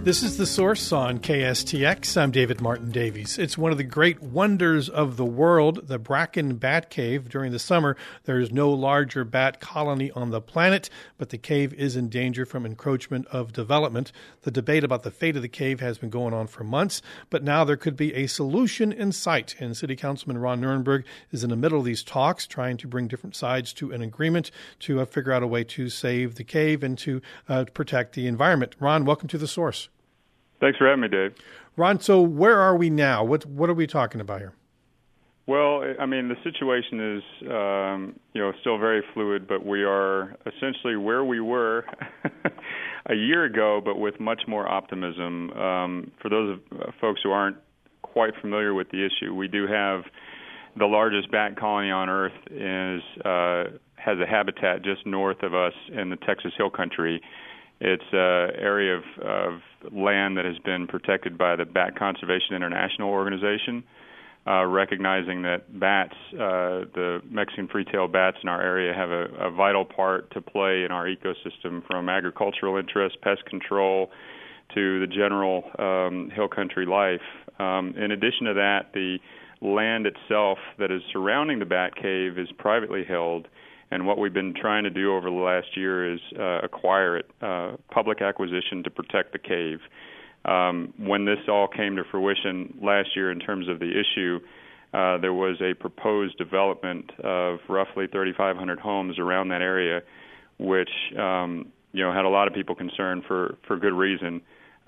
This is The Source on KSTX. I'm David Martin Davies. It's one of the great wonders of the world, the Bracken Bat Cave. During the summer, there is no larger bat colony on the planet, but the cave is in danger from encroachment of development. The debate about the fate of the cave has been going on for months, but now there could be a solution in sight. And City Councilman Ron Nirenberg is in the middle of these talks, trying to bring different sides to an agreement to figure out a way to save the cave and to protect the environment. Ron, welcome to The Source. Thanks for having me, Dave. Ron, so where are we now? What are we talking about here? Well, I mean, the situation is, still very fluid, but we are essentially where we were a year ago, but with much more optimism. For those folks who aren't quite familiar with the issue, we do have the largest bat colony on Earth has a habitat just north of us in the Texas Hill Country. It's an area of land that has been protected by the Bat Conservation International organization, recognizing that bats, the Mexican free-tailed bats in our area, have a vital part to play in our ecosystem, from agricultural interests, pest control, to the general hill country life. In addition to that, the land itself that is surrounding the bat cave is privately held. And what we've been trying to do over the last year is acquire it, public acquisition to protect the cave. When this all came to fruition last year in terms of the issue, there was a proposed development of roughly 3,500 homes around that area, which had a lot of people concerned for good reason.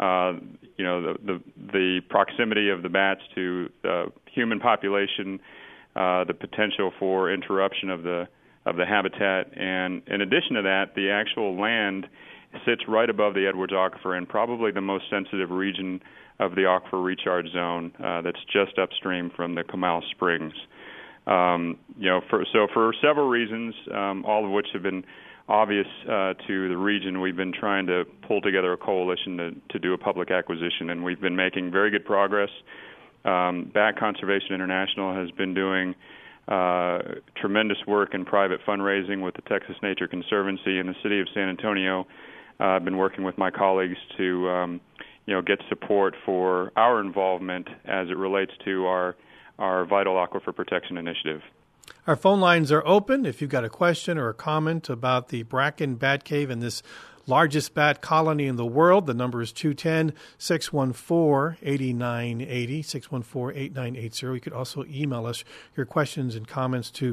The proximity of the bats to the human population, the potential for interruption of the habitat, and in addition to that, the actual land sits right above the Edwards Aquifer in probably the most sensitive region of the aquifer recharge zone that's just upstream from the Comal Springs. For several reasons, all of which have been obvious to the region, we've been trying to pull together a coalition to do a public acquisition, and we've been making very good progress. Bat Conservation International has been doing tremendous work in private fundraising with the Texas Nature Conservancy and the City of San Antonio. I've been working with my colleagues to, get support for our involvement as it relates to our Vital Aquifer Protection Initiative. Our phone lines are open. If you've got a question or a comment about the Bracken Bat Cave and this largest bat colony in the world, the number is 210-614-8980, 614-8980. You could also email us your questions and comments to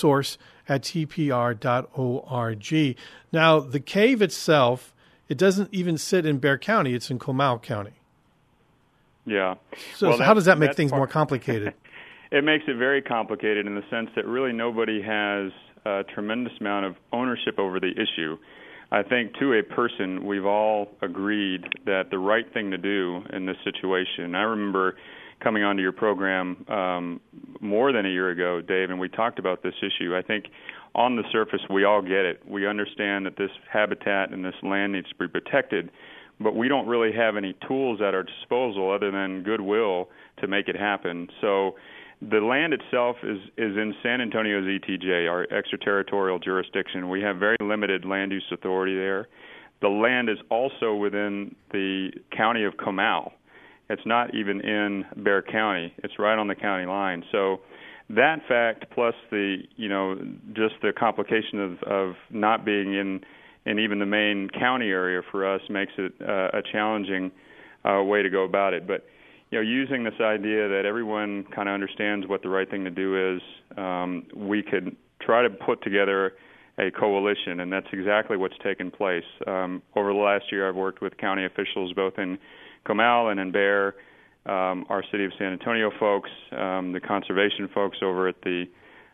thesource@tpr.org. Now, the cave itself, it doesn't even sit in Bexar County. It's in Comal County. Yeah. So how does that make things more complicated? It makes it very complicated in the sense that really nobody has a tremendous amount of ownership over the issue. I think to a person, we've all agreed that the right thing to do in this situation. I remember coming onto your program more than a year ago, Dave, and we talked about this issue. I think on the surface, we all get it. We understand that this habitat and this land needs to be protected, but we don't really have any tools at our disposal other than goodwill to make it happen. So the land itself is in San Antonio's ETJ, our extraterritorial jurisdiction. We have very limited land use authority there. The land is also within the county of Comal. It's not even in Bexar County. It's right on the county line. So that fact, plus just the complication of not being in even the main county area for us, makes it a challenging way to go about it. But using this idea that everyone kind of understands what the right thing to do is, we could try to put together a coalition, and that's exactly what's taken place. Over the last year, I've worked with county officials both in Comal and in Bexar, our City of San Antonio folks, the conservation folks over at the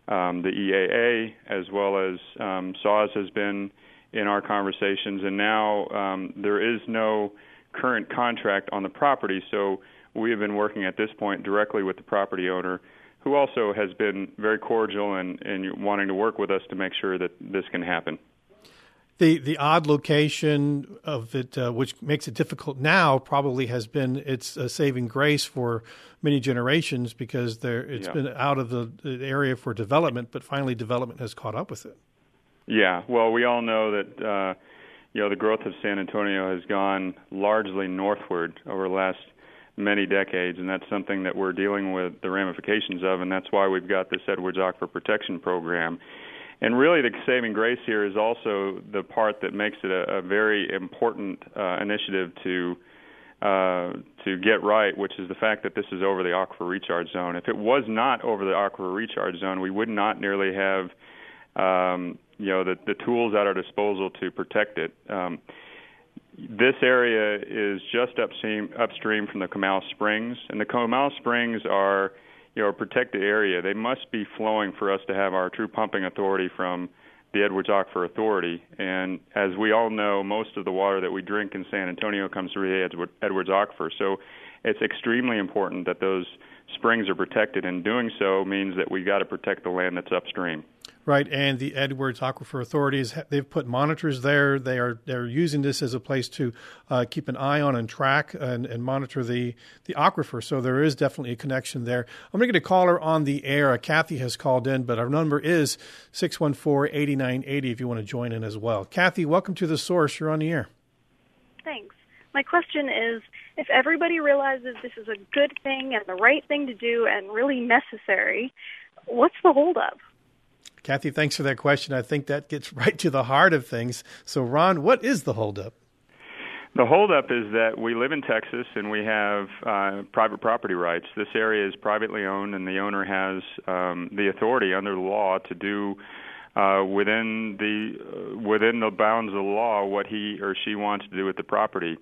EAA, as well as SAWS has been in our conversations, and now there is no current contract on the property, so we have been working at this point directly with the property owner, who also has been very cordial and wanting to work with us to make sure that this can happen. The odd location of it, which makes it difficult now, probably has been its saving grace for many generations, because it's been out of the area for development, but finally development has caught up with it. Yeah, well, we all know that the growth of San Antonio has gone largely northward over the last many decades, and that's something that we're dealing with the ramifications of, and that's why we've got this Edwards Aquifer Protection Program. And really the saving grace here is also the part that makes it a very important initiative to get right, which is the fact that this is over the Aquifer Recharge Zone. If it was not over the Aquifer Recharge Zone, we would not nearly have the tools at our disposal to protect it. This area is just upstream from the Comal Springs, and the Comal Springs are a protected area. They must be flowing for us to have our true pumping authority from the Edwards Aquifer Authority. And as we all know, most of the water that we drink in San Antonio comes through the Edwards Aquifer. So it's extremely important that those springs are protected, and doing so means that we got to protect the land that's upstream. Right, and the Edwards Aquifer authorities, they've put monitors there. They're using this as a place to keep an eye on and track and monitor the aquifer. So there is definitely a connection there. I'm going to get a caller on the air. Kathy has called in, but our number is 614-8980 if you want to join in as well. Kathy, welcome to The Source. You're on the air. Thanks. My question is, if everybody realizes this is a good thing and the right thing to do and really necessary, what's the holdup? Kathy, thanks for that question. I think that gets right to the heart of things. So, Ron, what is the holdup? The holdup is that we live in Texas and we have private property rights. This area is privately owned, and the owner has the authority under the law to do within the bounds of the law what he or she wants to do with the property.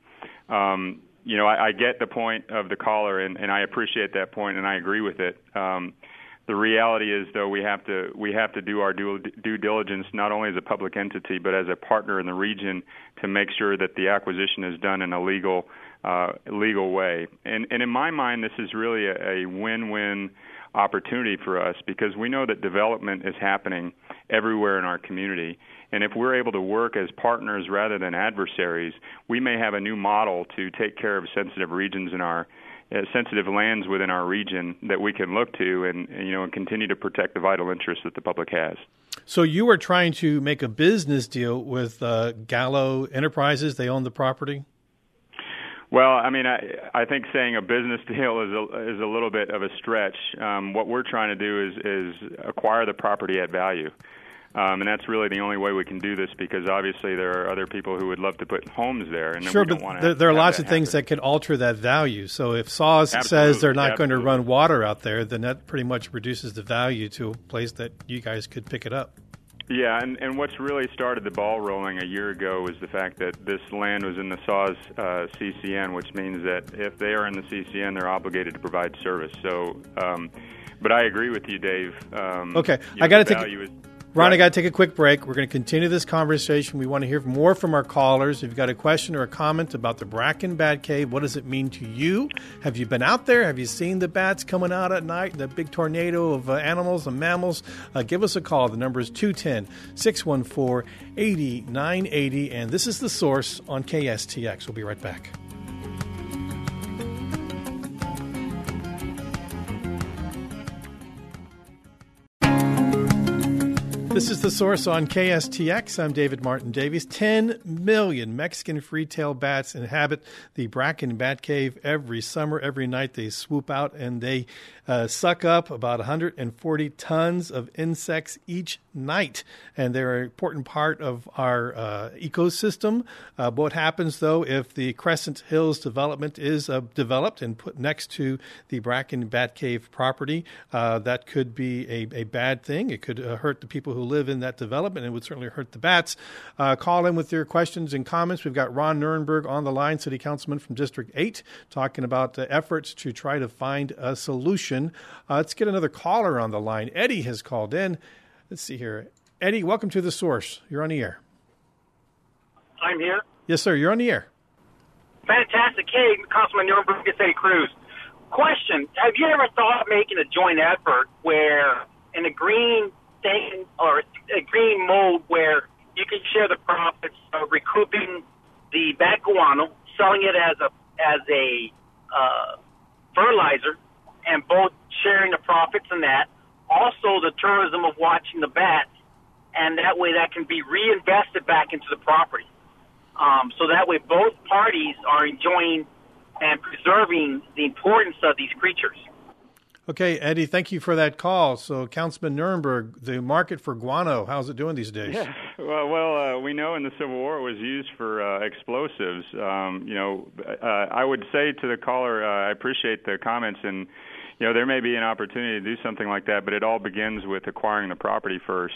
I get the point of the caller, and I appreciate that point, and I agree with it. The reality is, though, we have to do our due diligence not only as a public entity but as a partner in the region to make sure that the acquisition is done in a legal way. And in my mind, this is really a win-win opportunity for us, because we know that development is happening everywhere in our community. And if we're able to work as partners rather than adversaries, we may have a new model to take care of sensitive regions in our sensitive lands within our region that we can look to and continue to protect the vital interests that the public has. So you are trying to make a business deal with Gallo Enterprises. They own the property? Well, I mean, I think saying a business deal is a little bit of a stretch. What we're trying to do is acquire the property at value. And that's really the only way we can do this, because obviously there are other people who would love to put homes there. And sure, we don't but want to there are lots of things that could alter that value. So if SAWS says they're not going to run water out there, then that pretty much reduces the value to a place that you guys could pick it up. Yeah, and what's really started the ball rolling a year ago was the fact that this land was in the SAWS CCN, which means that if they are in the CCN, they're obligated to provide service. So, but I agree with you, Dave. Okay, I got to take Ron, I got to take a quick break. We're going to continue this conversation. We want to hear more from our callers. If you've got a question or a comment about the Bracken Bat Cave, what does it mean to you? Have you been out there? Have you seen the bats coming out at night, the big tornado of animals and mammals? Give us a call. The number is 210-614-8980. And this is The Source on KSTX. We'll be right back. This is The Source on KSTX. I'm David Martin Davies. 10 million Mexican free-tailed bats inhabit the Bracken Bat Cave every summer. Every night they swoop out and they suck up about 140 tons of insects each night. And they're an important part of our ecosystem. What happens, though, if the Crescent Hills development is developed and put next to the Bracken Bat Cave property? That could be a bad thing. It could hurt the people who live in that development, and it would certainly hurt the bats. Call in with your questions and comments. We've got Ron Nirenberg on the line, City Councilman from District 8, talking about efforts to try to find a solution. Let's get another caller on the line. Eddie has called in. Let's see here. Eddie, welcome to The Source. You're on the air. I'm here. Yes, sir. You're on the air. Fantastic. Hey, Councilman Nirenberg, City Cruz. Question, have you ever thought of making a joint effort where in a green thing or a green mode where you can share the profits of recouping the bat guano, selling it as a fertilizer, and both sharing the profits in that, also the tourism of watching the bats, and that way that can be reinvested back into the property? so that way both parties are enjoying and preserving the importance of these creatures. Okay, Eddie, thank you for that call. So, Councilman Nuremberg, the market for guano, how's it doing these days? Yeah, well, we know in the Civil War it was used for explosives. I would say to the caller, I appreciate the comments, and there may be an opportunity to do something like that, but it all begins with acquiring the property first.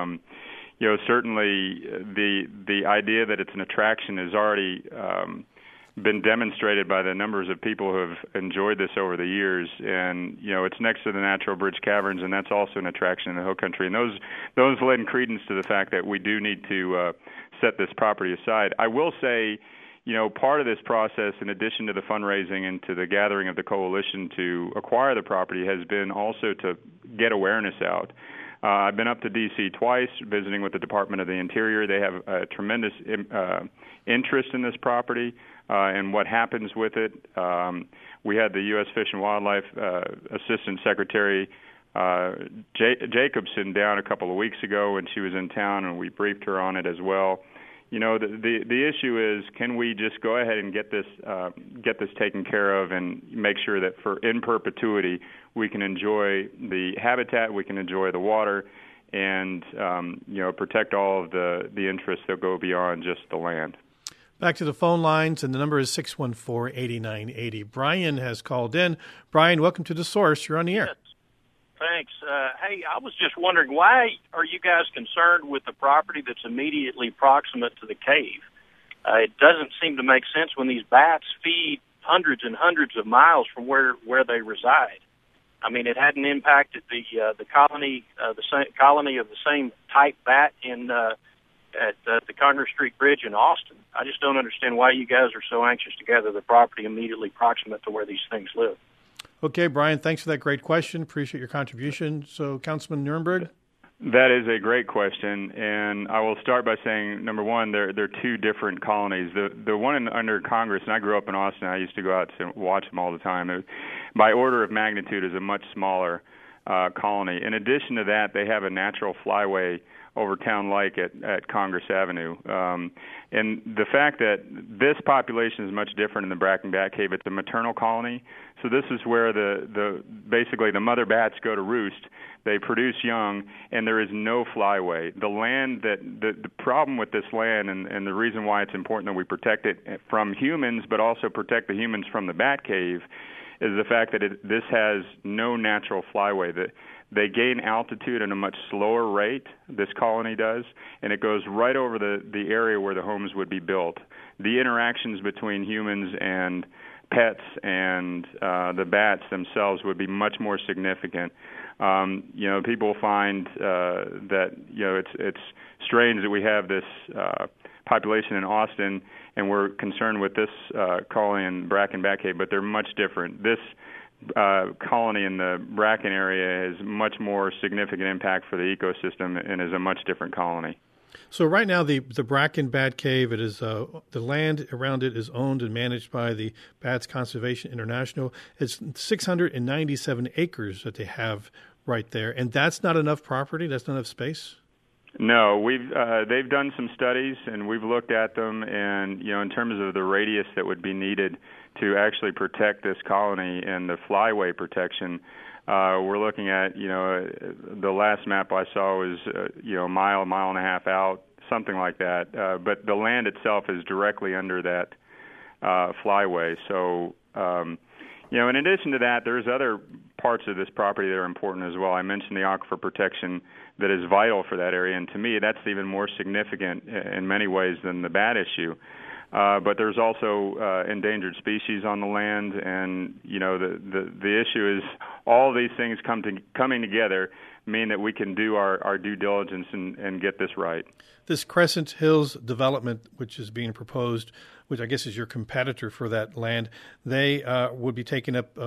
Certainly the idea that it's an attraction is already been demonstrated by the numbers of people who have enjoyed this over the years, and it's next to the Natural Bridge Caverns, and that's also an attraction in the Hill Country, and those lend credence to the fact that we do need to set this property aside. I will say, part of this process, in addition to the fundraising and to the gathering of the coalition to acquire the property, has been also to get awareness out. I've been up to D.C. twice, visiting with the Department of the Interior. They have a tremendous interest in this property and what happens with it. We had the U.S. Fish and Wildlife Assistant Secretary Jacobson down a couple of weeks ago when she was in town, and we briefed her on it as well. The issue is, can we just go ahead and get this taken care of and make sure that in perpetuity we can enjoy the habitat, we can enjoy the water, and protect all of the interests that go beyond just the land. Back to the phone lines, and the number is 614-8980. Brian has called in. Brian, welcome to The Source. You're on the air. Yes. Thanks. Hey, I was just wondering, why are you guys concerned with the property that's immediately proximate to the cave? It doesn't seem to make sense when these bats feed hundreds and hundreds of miles from where they reside. I mean, it hadn't impacted the colony, colony of the same type bat at the Congress Street Bridge in Austin. I just don't understand why you guys are so anxious to gather the property immediately proximate to where these things live. Okay, Brian, thanks for that great question. Appreciate your contribution. So, Councilman Nuremberg? That is a great question, and I will start by saying, number one, they're two different colonies. The one under Congress, and I grew up in Austin, I used to go out to watch them all the time. By order of magnitude, is a much smaller colony. In addition to that, they have a natural flyway over Town Lake at Congress Avenue. And the fact that this population is much different in the Bracken Bat Cave, it's a maternal colony. So this is where basically the mother bats go to roost. They produce young, and there is no flyway. The land the problem with this land, and the reason why it's important that we protect it from humans, but also protect the humans from the bat cave, is the fact that this has no natural flyway. They gain altitude at a much slower rate, this colony does, and it goes right over the area where the homes would be built. The interactions between humans and pets and the bats themselves would be much more significant. People find that it's strange that we have this population in Austin, and we're concerned with this colony in Bracken Bat Cave, but they're much different. This colony in the Bracken area has much more significant impact for the ecosystem and is a much different colony. So right now, the Bracken Bat Cave, it is the land around it is owned and managed by the Bats Conservation International. It's 697 acres that they have right there, and that's not enough property. That's not enough space. No, they've done some studies, and we've looked at them, and in terms of the radius that would be needed to actually protect this colony and the flyway protection, we're looking at the last map I saw was a mile and a half out, something like that. But the land itself is directly under that flyway. So in addition to that, there's other parts of this property that are important as well. I mentioned the aquifer protection that is vital for that area, and to me, that's even more significant in many ways than the bat issue. But there's also endangered species on the land, and the issue is all these things coming together mean that we can do our due diligence and get this right. This Crescent Hills development, which is being proposed, which I guess is your competitor for that land, they would be taking up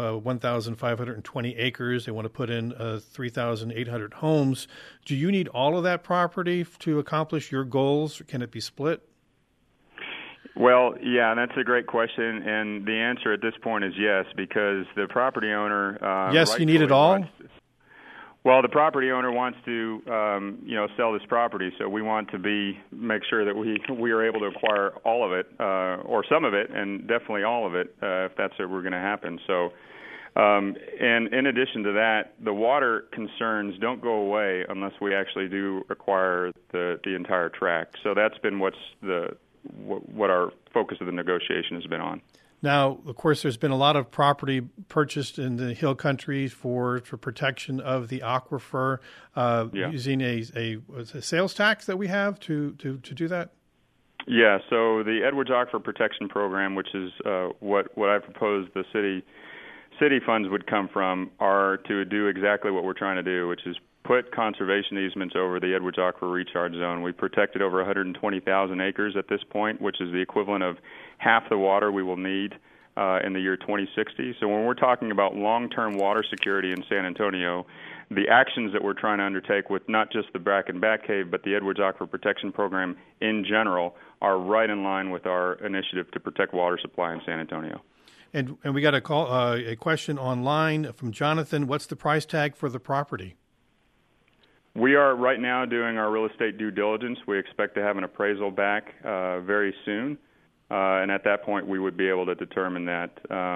1,520 acres. They want to put in 3,800 homes. Do you need all of that property to accomplish your goals? Can it be split? Well, yeah, that's a great question, and the answer at this point is yes, because the property owner... yes, you need it all? Well, the property owner wants to, sell this property, so we want to make sure that we are able to acquire all of it, or some of it, and definitely all of it, if that's what we're going to happen. So, and in addition to that, the water concerns don't go away unless we actually do acquire the entire tract. So that's been what our focus of the negotiation has been on. Now, of course, there's been a lot of property purchased in the Hill Country for protection of the aquifer, using a sales tax that we have to do that. Yeah. So the Edwards Aquifer Protection Program, which is what I proposed the city funds would come from, are to do exactly what we're trying to do, which is put conservation easements over the Edwards Aquifer Recharge Zone. We've protected over 120,000 acres at this point, which is the equivalent of half the water we will need in the year 2060. So when we're talking about long-term water security in San Antonio, the actions that we're trying to undertake with not just the Bracken Bat Cave, but the Edwards Aquifer Protection Program in general are right in line with our initiative to protect water supply in San Antonio. And we got a question online from Jonathan. What's the price tag for the property? We are right now doing our real estate due diligence. We expect to have an appraisal back very soon, and at that point we would be able to determine that.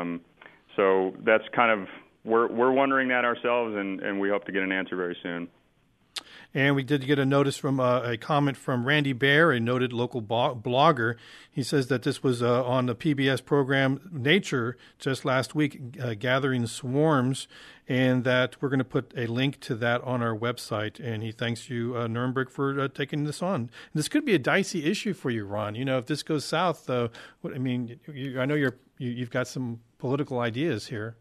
So that's kind of, we're wondering that ourselves, and we hope to get an answer very soon. And we did get a notice from a comment from Randy Baer, a noted local blogger. He says that this was on the PBS program Nature just last week, Gathering Swarms, and that we're going to put a link to that on our website. And he thanks you, Nuremberg, for taking this on. This could be a dicey issue for you, Ron. You know, if this goes south, I know you've got some political ideas here.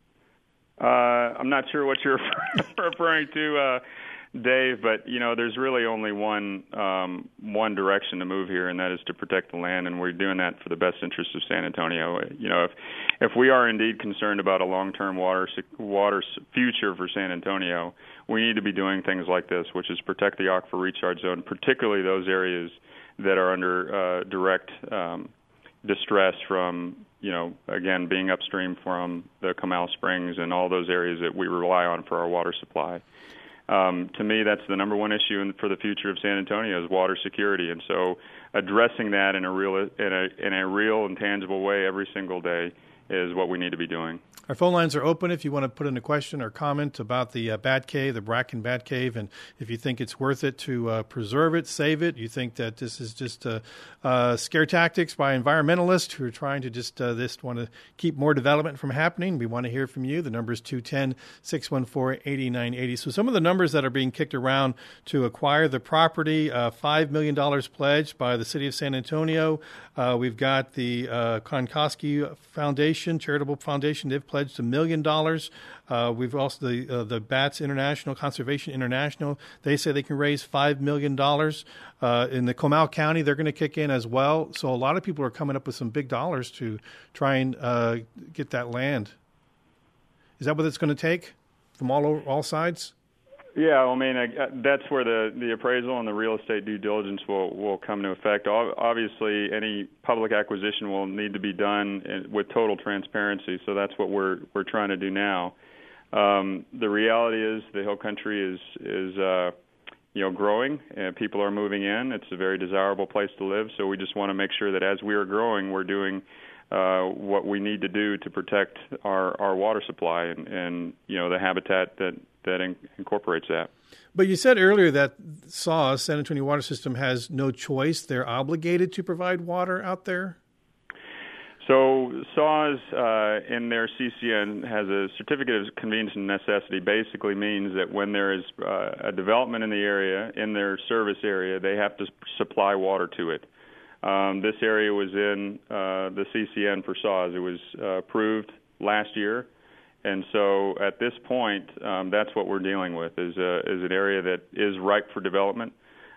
I'm not sure what you're referring to, Dave, but there's really only one direction to move here, and that is to protect the land, and we're doing that for the best interest of San Antonio. If we are indeed concerned about a long-term water future for San Antonio, we need to be doing things like this, which is protect the Aquifer Recharge Zone, particularly those areas that are under direct distress from, again, being upstream from the Comal Springs and all those areas that we rely on for our water supply. To me, that's the number one issue for the future of San Antonio is water security, and so addressing that in a real and tangible way every single day is what we need to be doing. Our phone lines are open if you want to put in a question or comment about the Bat Cave, the Bracken Bat Cave, and if you think it's worth it to preserve it, save it. You think that this is just scare tactics by environmentalists who are trying to just want to keep more development from happening. We want to hear from you. The number is 210-614-8980. So some of the numbers that are being kicked around to acquire the property, $5 million pledged by the city of San Antonio. We've got the Konkosky Foundation, charitable foundation. They've pledged $1 million. We've also the Bats International, Conservation International. They say they can raise $5 million. In the Comal County, they're going to kick in as well. So a lot of people are coming up with some big dollars to try and get that land. Is that what it's going to take from all sides? Yeah, I mean, that's where the appraisal and the real estate due diligence will come into effect. Obviously, any public acquisition will need to be done with total transparency, so that's what we're trying to do now. The reality is the Hill Country is growing, and people are moving in. It's a very desirable place to live, so we just want to make sure that as we are growing, we're doing what we need to do to protect our water supply and the habitat that incorporates that. But you said earlier that SAWS, San Antonio Water System, has no choice. They're obligated to provide water out there? So SAWS in their CCN has a certificate of convenience and necessity. Basically means that when there is a development in the area, in their service area, they have to supply water to it. This area was in the CCN for SAWS. It was approved last year. And so at this point, that's what we're dealing with is an area that is ripe for development.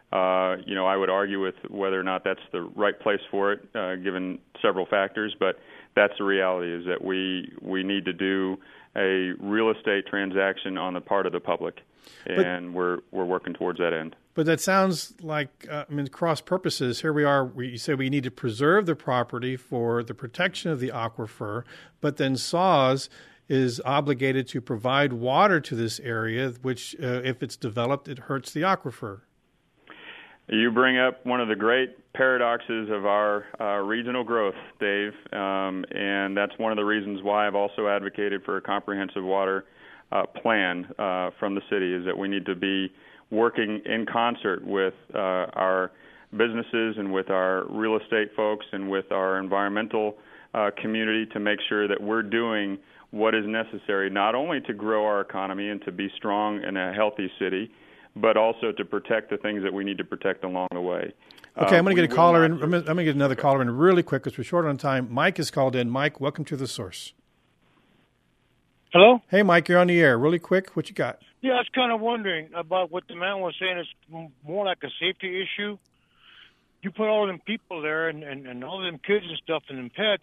I would argue with whether or not that's the right place for it, given several factors. But that's the reality is that we need to do a real estate transaction on the part of the public, and we're working towards that end. But that sounds like, cross purposes. Here we are. You say we need to preserve the property for the protection of the aquifer, but then SAWS is obligated to provide water to this area, which, if it's developed, it hurts the aquifer. You bring up one of the great paradoxes of our regional growth, Dave, and that's one of the reasons why I've also advocated for a comprehensive water plan from the city, is that we need to be working in concert with our businesses and with our real estate folks and with our environmental community to make sure that we're doing what is necessary not only to grow our economy and to be strong in a healthy city, but also to protect the things that we need to protect along the way. Okay, I'm going to get a caller in. I'm going to get another caller in really quick because we're short on time. Mike has called in. Mike, welcome to The Source. Hello? Hey, Mike, you're on the air. Really quick, what you got? Yeah, I was kind of wondering about what the man was saying. It's more like a safety issue. You put all them people there and all them kids and stuff and them pets,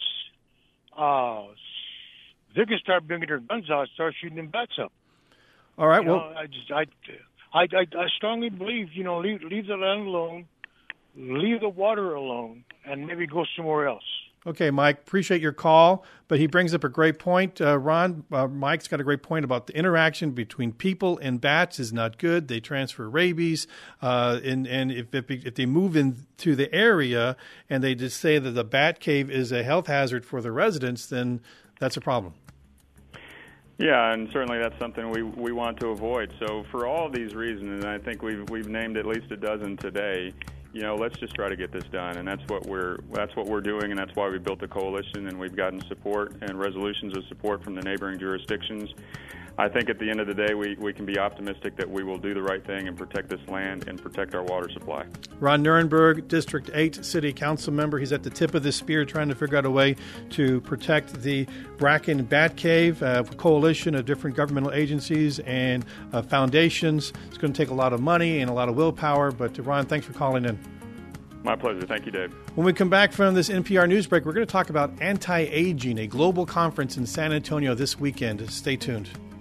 they can start bringing their guns out and start shooting them bats up. All right, I strongly believe, leave the land alone, leave the water alone, and maybe go somewhere else. Okay, Mike, appreciate your call, but he brings up a great point. Ron, Mike's got a great point about the interaction between people and bats is not good. They transfer rabies, and if they move into the area and they just say that the bat cave is a health hazard for the residents, then that's a problem. Yeah, and certainly that's something we want to avoid. So for all of these reasons, and I think we've named at least a dozen today, let's just try to get this done, and that's what we're doing, and that's why we built a coalition, and we've gotten support and resolutions of support from the neighboring jurisdictions. I think at the end of the day, we can be optimistic that we will do the right thing and protect this land and protect our water supply. Ron Nirenberg, District 8 City Council member. He's at the tip of the spear trying to figure out a way to protect the Bracken Bat Cave, a coalition of different governmental agencies and foundations. It's going to take a lot of money and a lot of willpower, but Ron, thanks for calling in. My pleasure. Thank you, Dave. When we come back from this NPR news break, we're going to talk about anti-aging, a global conference in San Antonio this weekend. Stay tuned.